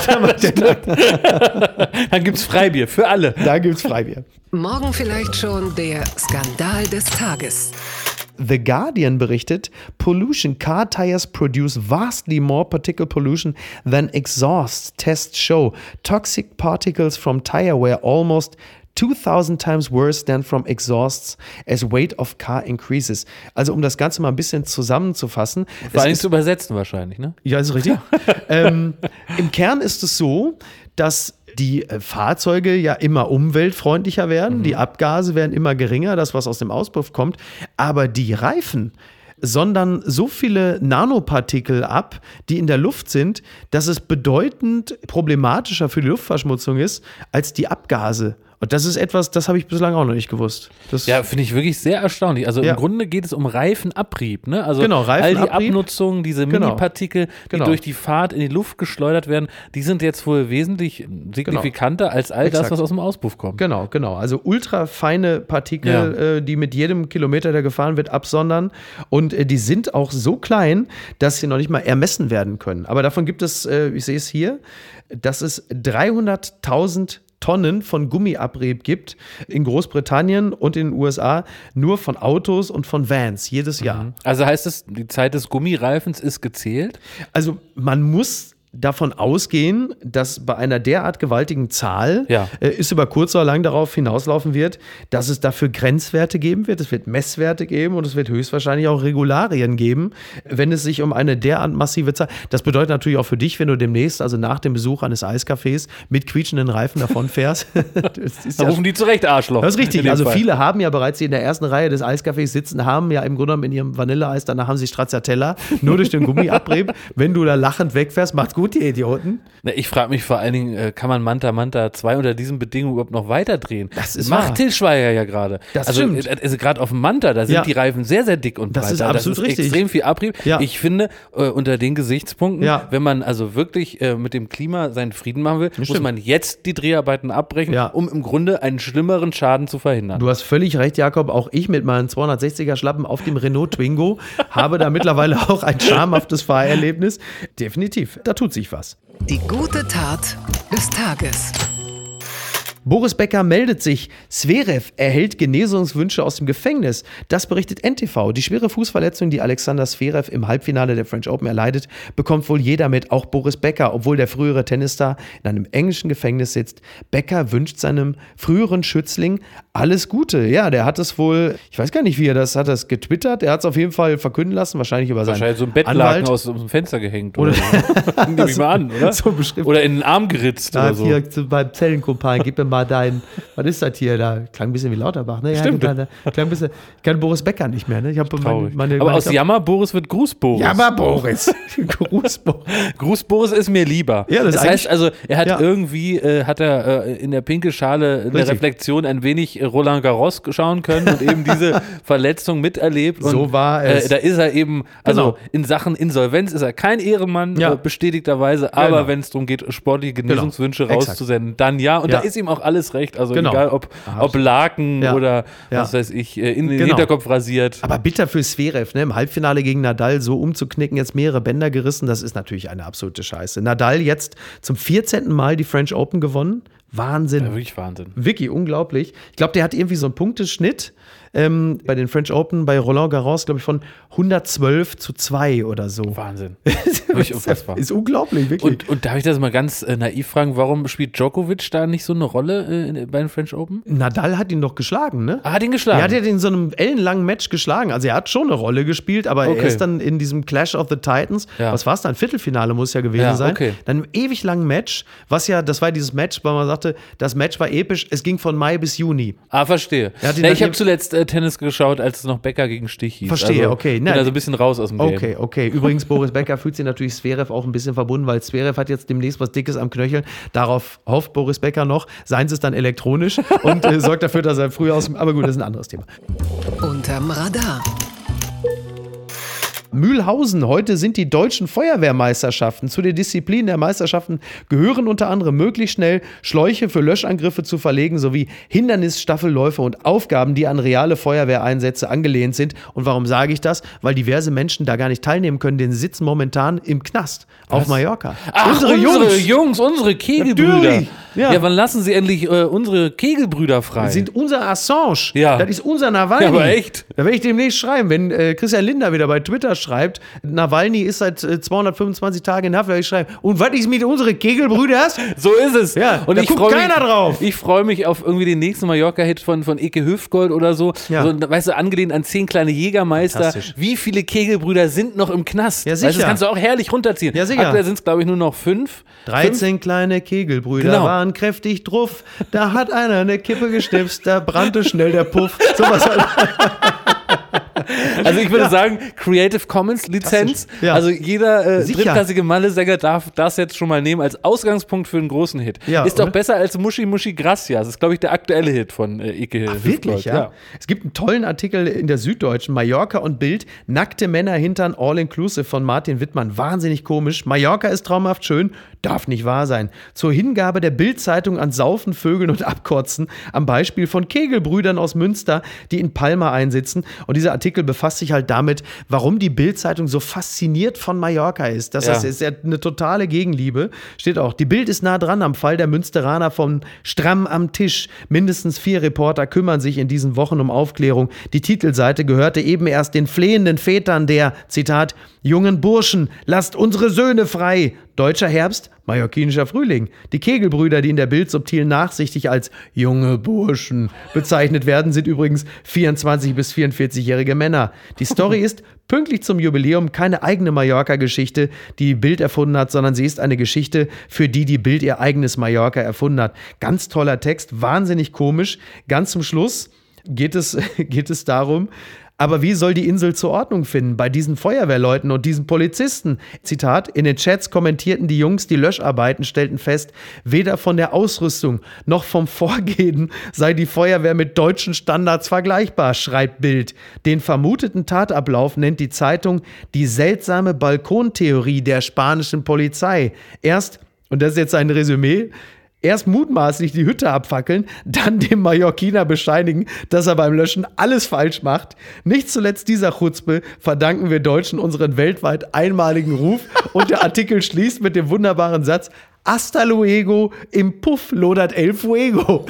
Dann gibt es Freibier für alle. Da gibt es Freibier. Morgen vielleicht schon der Skandal des Tages. The Guardian berichtet, pollution car tires produce vastly more particle pollution than exhaust tests show. Toxic particles from tire wear almost 2000 times worse than from exhausts as weight of car increases. Also um das Ganze mal ein bisschen zusammenzufassen. Vor allem zu übersetzen wahrscheinlich, ne? Ja, ist richtig. Im Kern ist es so, dass die Fahrzeuge ja immer umweltfreundlicher werden, die Abgase werden immer geringer, das, was aus dem Auspuff kommt, aber die Reifen sondern so viele Nanopartikel ab, die in der Luft sind, dass es bedeutend problematischer für die Luftverschmutzung ist als die Abgase. Und das ist etwas, das habe ich bislang auch noch nicht gewusst. Ja, finde ich wirklich sehr erstaunlich. Also im Grunde geht es um Reifenabrieb. Ne? Also genau, all die Abnutzungen, diese Mini-Partikel, die durch die Fahrt in die Luft geschleudert werden, die sind jetzt wohl wesentlich signifikanter als all das, was aus dem Auspuff kommt. Genau. Also ultrafeine Partikel, die mit jedem Kilometer, der gefahren wird, absondern. Und die sind auch so klein, dass sie noch nicht mal ermessen werden können. Aber davon gibt es, ich sehe es hier, dass es 300.000 Tonnen von Gummiabrieb gibt in Großbritannien und in den USA nur von Autos und von Vans jedes Jahr. Also heißt es, die Zeit des Gummireifens ist gezählt? Also man muss davon ausgehen, dass bei einer derart gewaltigen Zahl es über kurz oder lang darauf hinauslaufen wird, dass es dafür Grenzwerte geben wird, es wird Messwerte geben und es wird höchstwahrscheinlich auch Regularien geben, wenn es sich um eine derart massive Zahl. Das bedeutet natürlich auch für dich, wenn du demnächst, also nach dem Besuch eines Eiscafés mit quietschenden Reifen davonfährst. Da rufen die zurecht, Arschloch. Das ist richtig. Also viele haben ja bereits, die in der ersten Reihe des Eiscafés sitzen, haben ja im Grunde genommen in ihrem Vanilleeis, danach haben sie Stracciatella, nur durch den Gummiabrieb. Wenn du da lachend wegfährst, macht's gut, die Idioten. Ich frage mich vor allen Dingen, kann man Manta 2 unter diesen Bedingungen überhaupt noch weiterdrehen? Das ist Macht Til Schweiger ja gerade. Stimmt. Also gerade auf dem Manta, da sind die Reifen sehr, sehr dick und breit. Das ist absolut richtig. Extrem viel Abrieb. Ja. Ich finde, unter den Gesichtspunkten, wenn man also wirklich mit dem Klima seinen Frieden machen will, muss man jetzt die Dreharbeiten abbrechen, um im Grunde einen schlimmeren Schaden zu verhindern. Du hast völlig recht, Jakob. Auch ich mit meinen 260er Schlappen auf dem Renault Twingo habe da mittlerweile auch ein schamhaftes Fahrerlebnis. Definitiv, da tut sich was. Die gute Tat des Tages. Boris Becker meldet sich. Zverev erhält Genesungswünsche aus dem Gefängnis. Das berichtet NTV. Die schwere Fußverletzung, die Alexander Zverev im Halbfinale der French Open erleidet, bekommt wohl jeder mit, auch Boris Becker, obwohl der frühere Tennisstar in einem englischen Gefängnis sitzt. Becker wünscht seinem früheren Schützling alles Gute. Ja, der hat es wohl, ich weiß gar nicht, wie er das hat, das getwittert. Er hat es auf jeden Fall verkünden lassen, wahrscheinlich über seinen Wahrscheinlich so ein Bettlaken aus dem Fenster gehängt. Oder nehme ich mal an, oder? So beschrieben. Oder in den Arm geritzt oder so. Hier beim Zellenkumpan, gib mir mal dein, was ist das hier? Da klang ein bisschen wie Lauterbach, ne? Stimmt. Ja, klang ein bisschen, ich kann Boris Becker nicht mehr, ne? Ich habe aber aus Jammer-Boris wird Gruß-Boris. Jammer-Boris. Gruß-Boris. Gruß-Boris ist mir lieber. Ja, das heißt also, er hat irgendwie, in der pinke Schale der Reflexion ein wenig Roland Garros schauen können und eben diese Verletzung miterlebt. Und, so war es. Da ist er eben, also in Sachen Insolvenz ist er kein Ehrenmann, bestätigterweise, aber wenn es darum geht, sportliche Genesungswünsche rauszusenden, dann ja. Und da ist ihm auch alles recht. Also egal, ob Laken oder was weiß ich, in den Hinterkopf rasiert. Aber bitter für Zverev, ne? Im Halbfinale gegen Nadal so umzuknicken, jetzt mehrere Bänder gerissen, das ist natürlich eine absolute Scheiße. Nadal jetzt zum 14. Mal die French Open gewonnen. Wahnsinn. Ja, wirklich Wahnsinn. Wirklich unglaublich. Ich glaube, der hat irgendwie so einen Punkteschnitt bei den French Open, bei Roland Garros, glaube ich, von 112-2 oder so. Wahnsinn. Wirklich unfassbar. Ist unglaublich, wirklich. Und darf ich das mal ganz naiv fragen, warum spielt Djokovic da nicht so eine Rolle bei den French Open? Nadal hat ihn doch geschlagen, ne? Hat ihn geschlagen? Er hat ja in so einem ellenlangen Match geschlagen. Also er hat schon eine Rolle gespielt, aber er ist dann in diesem Clash of the Titans, was war es dann? Viertelfinale muss ja gewesen sein. Dann einem ewig langen Match, das war dieses Match, weil man sagte, das Match war episch, es ging von Mai bis Juni. Verstehe. Ich habe zuletzt Tennis geschaut, als es noch Becker gegen Stich hieß. Verstehe, okay. Bin also ein bisschen raus aus dem Game. Okay. Übrigens, Boris Becker fühlt sich natürlich Zverev auch ein bisschen verbunden, weil Zverev hat jetzt demnächst was Dickes am Knöchel. Darauf hofft Boris Becker noch. Seins ist dann elektronisch und sorgt dafür, dass er früher aber gut, das ist ein anderes Thema. Unterm Radar. Mühlhausen, heute sind die deutschen Feuerwehrmeisterschaften. Zu den Disziplinen der Meisterschaften gehören unter anderem möglichst schnell Schläuche für Löschangriffe zu verlegen, sowie Hindernisstaffelläufe und Aufgaben, die an reale Feuerwehreinsätze angelehnt sind. Und warum sage ich das? Weil diverse Menschen da gar nicht teilnehmen können, denn sie sitzen momentan im Knast auf Mallorca. Unsere Jungs, unsere Kegelbrüder. Ja, wann lassen sie endlich unsere Kegelbrüder frei? Das sind unser Assange. Ja. Das ist unser Nawalny. Ja, aber echt. Da werde ich demnächst schreiben, wenn Christian Lindner wieder bei Twitter schreibt, Nawalny ist seit 225 Tagen in Haft, werde ich schreiben, und was ist mit unseren Kegelbrüdern? So ist es. Ja, und da guckt keiner drauf. Ich freue mich auf irgendwie den nächsten Mallorca-Hit von Eke Hüftgold oder so. Ja. So. Weißt du, angelehnt an 10 kleine Jägermeister. Wie viele Kegelbrüder sind noch im Knast? Ja, sicher. Weißt du, das kannst du auch herrlich runterziehen. Ja, sicher. Aktuell sind es, glaube ich, nur noch 5. 13 kleine Kegelbrüder waren kräftig drauf. Da hat einer eine Kippe geschnipst, da brannte schnell der Puff. Sowas halt. Also ich würde sagen, Creative Commons Lizenz. Ja. Also jeder drittklassige Malle-Sänger darf das jetzt schon mal nehmen als Ausgangspunkt für einen großen Hit. Ja, ist doch besser als Muschi Muschi Gracias. Das ist, glaube ich, der aktuelle Hit von Ike Hüftgold. Wirklich, ja? Es gibt einen tollen Artikel in der Süddeutschen, Mallorca und Bild, nackte Männer hintern All-Inclusive von Martin Wittmann. Wahnsinnig komisch. Mallorca ist traumhaft schön, darf nicht wahr sein. Zur Hingabe der Bild-Zeitung an Saufen, Vögeln und Abkotzen am Beispiel von Kegelbrüdern aus Münster, die in Palma einsitzen. Und dieser Artikel befasst sich halt damit, warum die Bild-Zeitung so fasziniert von Mallorca ist. Das ist ja eine totale Gegenliebe. Steht auch, die Bild ist nah dran am Fall der Münsteraner von Stramm am Tisch. Mindestens 4 Reporter kümmern sich in diesen Wochen um Aufklärung. Die Titelseite gehörte eben erst den flehenden Vätern der, Zitat, jungen Burschen, lasst unsere Söhne frei. Deutscher Herbst, mallorquinischer Frühling. Die Kegelbrüder, die in der Bild subtil nachsichtig als junge Burschen bezeichnet werden, sind übrigens 24- bis 44-jährige Männer. Die Story ist pünktlich zum Jubiläum keine eigene Mallorca-Geschichte, die Bild erfunden hat, sondern sie ist eine Geschichte, für die Bild ihr eigenes Mallorca erfunden hat. Ganz toller Text, wahnsinnig komisch. Ganz zum Schluss geht es darum, aber wie soll die Insel zur Ordnung finden bei diesen Feuerwehrleuten und diesen Polizisten? Zitat, in den Chats kommentierten die Jungs die Löscharbeiten, stellten fest, weder von der Ausrüstung noch vom Vorgehen sei die Feuerwehr mit deutschen Standards vergleichbar, schreibt Bild. Den vermuteten Tatablauf nennt die Zeitung die seltsame Balkontheorie der spanischen Polizei. Erst, und das ist jetzt ein Resümee, erst mutmaßlich die Hütte abfackeln, dann dem Mallorquiner bescheinigen, dass er beim Löschen alles falsch macht. Nicht zuletzt dieser Chutzpe verdanken wir Deutschen unseren weltweit einmaligen Ruf. Und der Artikel schließt mit dem wunderbaren Satz, hasta luego, im Puff lodert el fuego.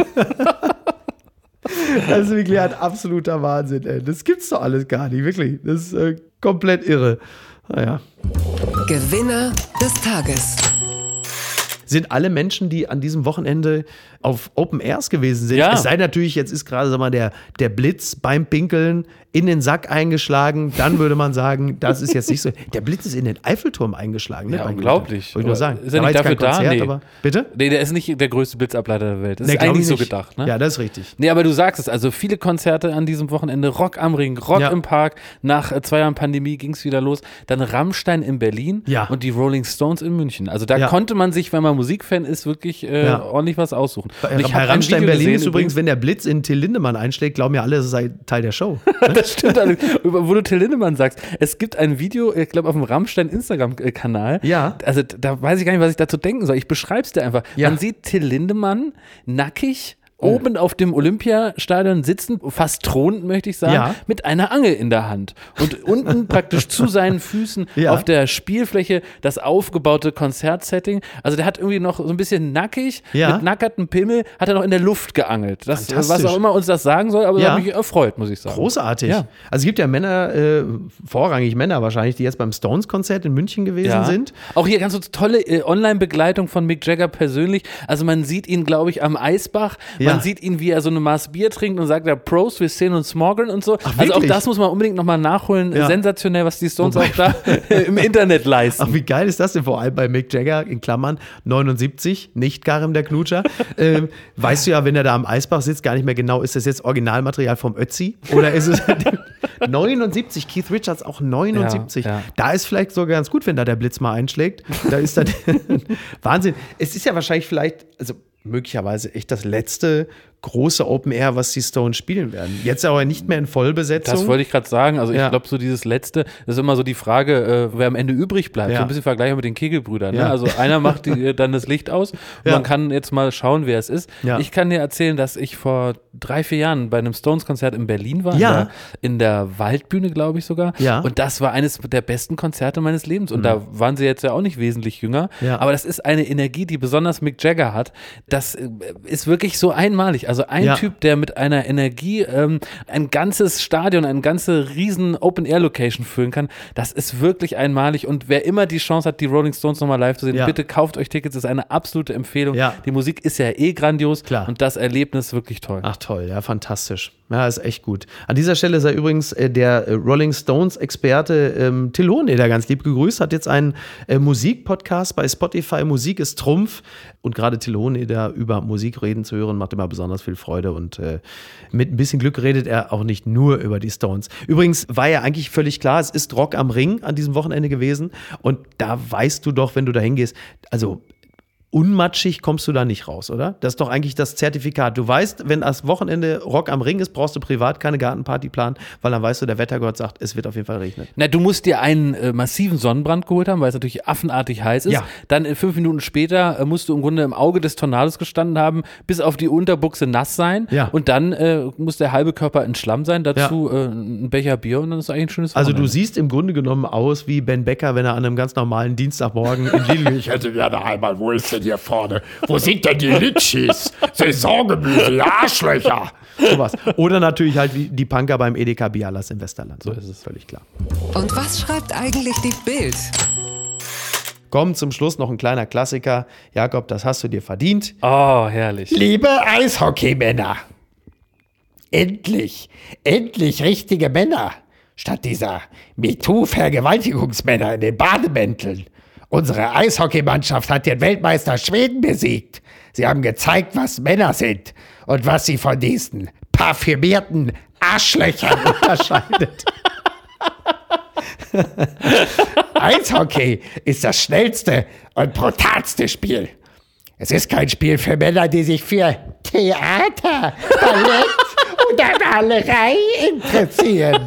Das ist wirklich ein absoluter Wahnsinn, ey. Das gibt's doch alles gar nicht, wirklich. Das ist komplett irre. Naja. Gewinner des Tages. Sind alle Menschen, die an diesem Wochenende auf Open Airs gewesen sind. Ja. Es sei natürlich, jetzt ist gerade, sag mal, der Blitz beim Pinkeln in den Sack eingeschlagen. Dann würde man sagen, das ist jetzt nicht so. Der Blitz ist in den Eiffelturm eingeschlagen. Ne, ja, unglaublich. Wollte ich nur sagen. Ist er nicht dafür da? Konzert, Nee. aber, bitte? Nee, der ist nicht der größte Blitzableiter der Welt. Das ist glaub eigentlich ich so nicht. gedacht, ne? Ja, das ist richtig. Nee, aber du sagst es, also viele Konzerte an diesem Wochenende, Rock am Ring, Rock im Park, nach 2 Jahren Pandemie ging es wieder los, dann Rammstein in Berlin und die Rolling Stones in München. Also da konnte man sich, wenn man Musikfan ist, wirklich ordentlich was aussuchen. Und ich Bei Rammstein in Berlin ist übrigens, wenn der Blitz in Till Lindemann einschlägt, glauben ja alle, das sei Teil der Show. Das stimmt. Also, wo du Till Lindemann sagst, es gibt ein Video, ich glaube auf dem Rammstein Instagram-Kanal. Ja. Also da weiß ich gar nicht, was ich dazu denken soll. Ich beschreibe es dir einfach. Man sieht Till Lindemann nackig oben auf dem Olympiastadion sitzend, fast thronend, möchte ich sagen, mit einer Angel in der Hand. Und unten praktisch zu seinen Füßen auf der Spielfläche das aufgebaute Konzertsetting. Also der hat irgendwie noch so ein bisschen nackig, mit nackertem Pimmel, hat er noch in der Luft geangelt. Das, was auch immer uns das sagen soll, aber das hat mich erfreut, muss ich sagen. Großartig. Ja. Also es gibt ja Männer, vorrangig Männer wahrscheinlich, die jetzt beim Stones-Konzert in München gewesen sind. Auch hier ganz so tolle Online-Begleitung von Mick Jagger persönlich. Also man sieht ihn, glaube ich, am Eisbach. Man sieht ihn, wie er so eine Maß Bier trinkt und sagt, Prost, wir sehen uns morgen und so. Ach, also auch das muss man unbedingt nochmal nachholen. Sensationell, was die Stones auch da im Internet leisten. Ach, wie geil ist das denn? Vor allem bei Mick Jagger, in Klammern 79, nicht Karim der Knutscher. Weißt du ja, wenn er da am Eisbach sitzt, gar nicht mehr genau, ist das jetzt Originalmaterial vom Ötzi? Oder ist es 79, Keith Richards auch 79. Da ist vielleicht sogar ganz gut, wenn da der Blitz mal einschlägt. Da ist dann Wahnsinn. Es ist ja wahrscheinlich vielleicht, also möglicherweise echt das letzte große Open Air, was die Stones spielen werden. Jetzt aber nicht mehr in Vollbesetzung. Das wollte ich gerade sagen. Also ich glaube, so dieses Letzte, das ist immer so die Frage, wer am Ende übrig bleibt. So ein bisschen vergleichbar mit den Kegelbrüdern. Ne? Also einer macht dann das Licht aus und man kann jetzt mal schauen, wer es ist. Ich kann dir erzählen, dass ich vor 3-4 Jahren bei einem Stones-Konzert in Berlin war, in der Waldbühne, glaube ich sogar. Und das war eines der besten Konzerte meines Lebens. Und da waren sie jetzt ja auch nicht wesentlich jünger. Aber das ist eine Energie, die besonders Mick Jagger hat. Das ist wirklich so einmalig. Also ein Typ, der mit einer Energie ein ganzes Stadion, eine ganze riesen Open-Air-Location füllen kann, das ist wirklich einmalig. Und wer immer die Chance hat, die Rolling Stones nochmal live zu sehen, bitte kauft euch Tickets, das ist eine absolute Empfehlung. Die Musik ist ja grandios und das Erlebnis wirklich toll. Ach toll, ja, fantastisch. Ja, ist echt gut. An dieser Stelle sei übrigens der Rolling Stones-Experte Till Hoheneder ganz lieb gegrüßt, hat jetzt einen Musikpodcast bei Spotify, Musik ist Trumpf. Und gerade Till Hoheneder über Musik reden zu hören, macht immer besonders viel Freude. Und mit ein bisschen Glück redet er auch nicht nur über die Stones. Übrigens war ja eigentlich völlig klar, es ist Rock am Ring an diesem Wochenende gewesen. Und da weißt du doch, wenn du da hingehst, also unmatschig kommst du da nicht raus, oder? Das ist doch eigentlich das Zertifikat. Du weißt, wenn das Wochenende Rock am Ring ist, brauchst du privat keine Gartenparty planen, weil dann weißt du, der Wettergott sagt, es wird auf jeden Fall regnen. Na, du musst dir einen massiven Sonnenbrand geholt haben, weil es natürlich affenartig heiß ist. Ja. Dann 5 Minuten später musst du im Grunde im Auge des Tornados gestanden haben, bis auf die Unterbuchse nass sein. Ja. Und dann muss der halbe Körper in Schlamm sein, dazu ein Becher Bier und dann ist eigentlich ein schönes Wochenende. Also du siehst im Grunde genommen aus wie Ben Becker, wenn er an einem ganz normalen Dienstagmorgen in Lidl, ich hätte gerne einmal, wo ist denn hier vorne? Wo sind denn die Litschis? Saisongemüse, die Arschlöcher. Sowas. Oder natürlich halt wie die Punker beim Edeka Bialas im Westerland. So ist es völlig klar. Und was schreibt eigentlich die Bild? Komm, zum Schluss noch ein kleiner Klassiker. Jakob, das hast du dir verdient. Oh, herrlich. Liebe Eishockeymänner, endlich richtige Männer, statt dieser MeToo-Vergewaltigungsmänner in den Bademänteln. Unsere Eishockeymannschaft hat den Weltmeister Schweden besiegt. Sie haben gezeigt, was Männer sind und was sie von diesen parfümierten Arschlöchern unterscheidet. Eishockey ist das schnellste und brutalste Spiel. Es ist kein Spiel für Männer, die sich für Theater, Ballett oder Malerei interessieren.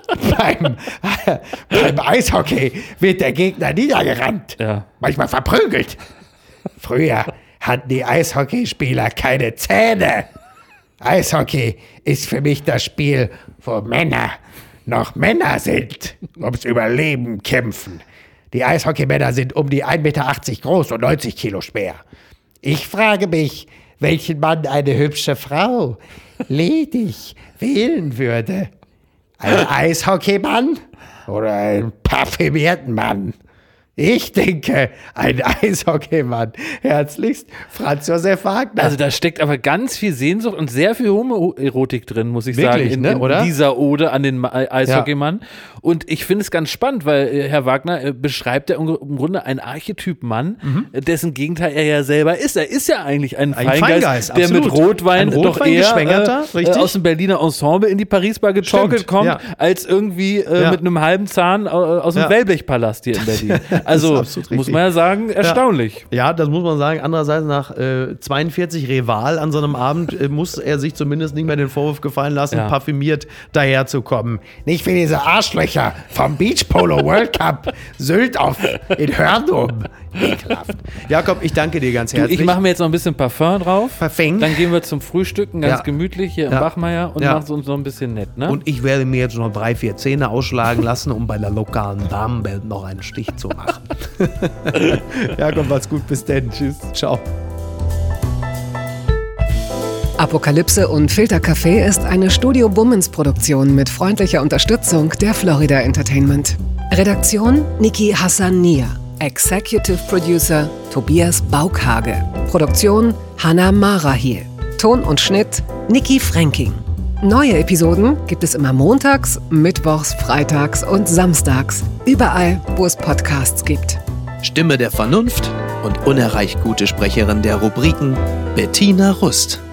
Beim Eishockey wird der Gegner niedergerannt, manchmal verprügelt. Früher hatten die Eishockeyspieler keine Zähne. Eishockey ist für mich das Spiel, wo Männer noch Männer sind, ums Überleben kämpfen. Die Eishockeymänner sind um die 1,80 Meter groß und 90 Kilo schwer. Ich frage mich, welchen Mann eine hübsche Frau ledig wählen würde. Ein Eishockeymann oder einen parfümierten Mann? Ich denke, ein Eishockeymann. Herzlichst, Franz Josef Wagner. Also da steckt aber ganz viel Sehnsucht und sehr viel Homoerotik drin, muss ich wirklich, sagen, in dieser Ode an den Eishockeymann. Ja. Und ich finde es ganz spannend, weil Herr Wagner beschreibt ja im Grunde einen Archetyp Mann, dessen Gegenteil er ja selber ist. Er ist ja eigentlich ein Feingeist, der mit Rotwein doch eher aus dem Berliner Ensemble in die Paris-Bar getorkelt kommt, als irgendwie mit einem halben Zahn aus dem Wellblechpalast hier in Berlin. Also muss man ja sagen, erstaunlich. Ja, das muss man sagen. Andererseits nach 42 Reval an so einem Abend muss er sich zumindest nicht mehr den Vorwurf gefallen lassen, parfümiert daherzukommen. Nicht wie diese Arschlöcher vom Beach Polo World Cup Sylt in Hörnum. Ekelhaft. Jakob, ich danke dir ganz herzlich. Ich mache mir jetzt noch ein bisschen Parfum drauf. Verfängt. Dann gehen wir zum Frühstücken, ganz gemütlich hier im Bachmeier und machen es uns noch ein bisschen nett. Ne? Und ich werde mir jetzt noch 3-4 Zähne ausschlagen lassen, um bei der lokalen Damenwelt noch einen Stich zu machen. Jakob, macht's gut. Bis dann. Tschüss. Ciao. Apokalypse und Filtercafé ist eine Studio Bummens Produktion mit freundlicher Unterstützung der Florida Entertainment. Redaktion Niki Hassania. Executive Producer Tobias Baukhage. Produktion Hannah Marahiel. Ton und Schnitt Niki Fränking. Neue Episoden gibt es immer montags, mittwochs, freitags und samstags. Überall, wo es Podcasts gibt. Stimme der Vernunft und unerreicht gute Sprecherin der Rubriken Bettina Rust.